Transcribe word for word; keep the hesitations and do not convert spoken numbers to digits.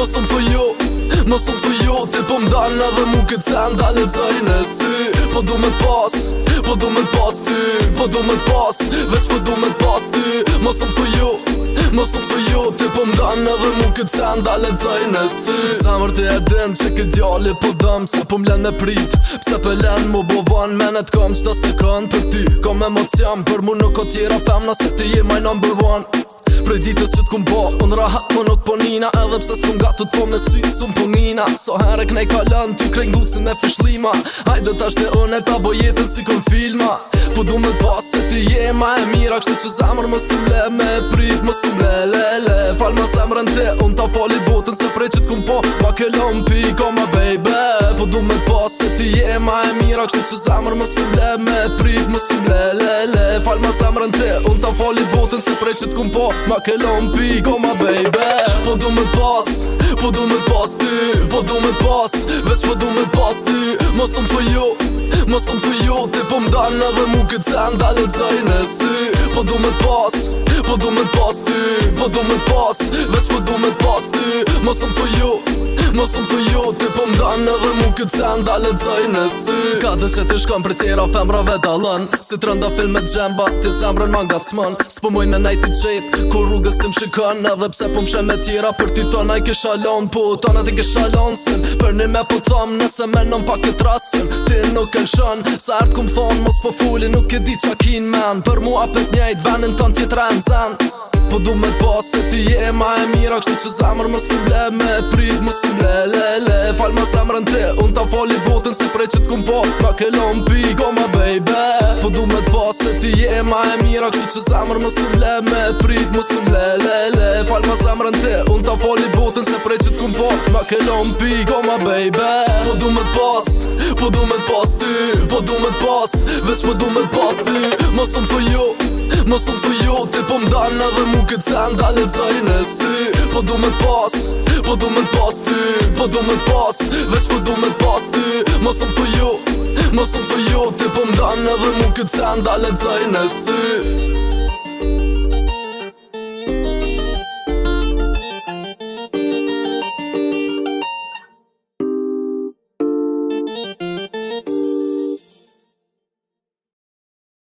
Mos më thuj jo, mos më thuj jo. Ti po m'dan edhe mu këtë sen dalë t'zaj në sy. Po du me t'pas, po du me t'pas ty. Po du me t'pas, veç po du me t'pas ty. Mos më thuj jo, mos më thuj jo. Ti po m'dan edhe mu këtë sen dalë t'zaj në sy. Zemër ti e din që këtë djali po dëm. Pse po m'len me prit, pse po len mu bovan. Menet kom qdo sekund për ty, kom emocion. Për mu nuk o tjera femna se ti je my number one. Prej ditës që t'kum po, unë rahat më nuk po nina. Edhe pse s'kum gatut po me sy, s'um po ngina. So herë knej kalën, ty krej ngucën e fishlima. Hajde tash të unë e ta bo jetën si kon filma. Po du me t'pas se ti je ma e mira. Kshtu që zemër më s'umle me prit, më s'umle le le. Fal më zemrën ti, unë ta fali botën. Se prej që t'kum po, ma ke lompi, ko ma baby. Po du me t'pas se ti je ma e mira. Kshtu që zemër më s'umle me prit, më s'umle le le. Fal më zemrën ti, unë ta fali botën. Se prej që t'kum po, ma ke lompi, ko ma baby. Po du me t'pas, po du me t'pas ty. Po du me t'pas, veç po du me t'pas ty. Mos më thuj jo, mos më thuj jo. Ti po m'dan edhe mu këtë sen dalë t'zaj në sy. Po du me t'pas, po du me t'pas ty. Po du me t'pas, veç po du me t'pas ty. Mos më thuj jo, mos më thuj jo. Ti po m'dan edhe mu këtë sen dalë t'zaj në sy. Ka dhe që ti shkon për tjera femrave dalën. Si t'rënda film me gjemba, ti zemrën ma ngacmën. S'po muj me najti qet, kur rrugës ti m'shikon. Edhe pse po m'shem me tjera, për ty tona i kisha lon. Po tona ti kisha lon sin. Për një me po thom, nëse menon pa këtë rasin. Ti nuk e lëshon, sa ert kum thon. Mos po fuli, nuk e di qa kin men. Për mu apet njejt, venin ton tjetra në zen. Po du me t'pas se ti je ma e mira. Kshtu që zemër më s'umle me prit, më s'umle le le. Fal më zemrën ti, unë ta fali botën. Se prej që t'kum po, ma ke lompi, ko ma baby. Po du me t'pas se ti je ma e mira. Kshtu që zemër më s'umle me prit, më s'umle le le. Fal më zemrën ti, unë ta fali botën. Se prej që t'kum po, ma ke lompi, ko ma baby. Po du me t'pas, po du me t'pas ty. Po du me t'pas, veç po du me t'pas ty. Mos më thuj jo, mos më thuj jo. Ti po m'dan edhe mu këtë sen dalë t'zaj në sy. Po du me t'pas, po du me t'pas ty. Po du me t'pas, veç po du me t'pas ty. Mos më thuj jo, mos më thuj jo. Ti po m'dan edhe mu këtë sen dalë t'zaj në sy.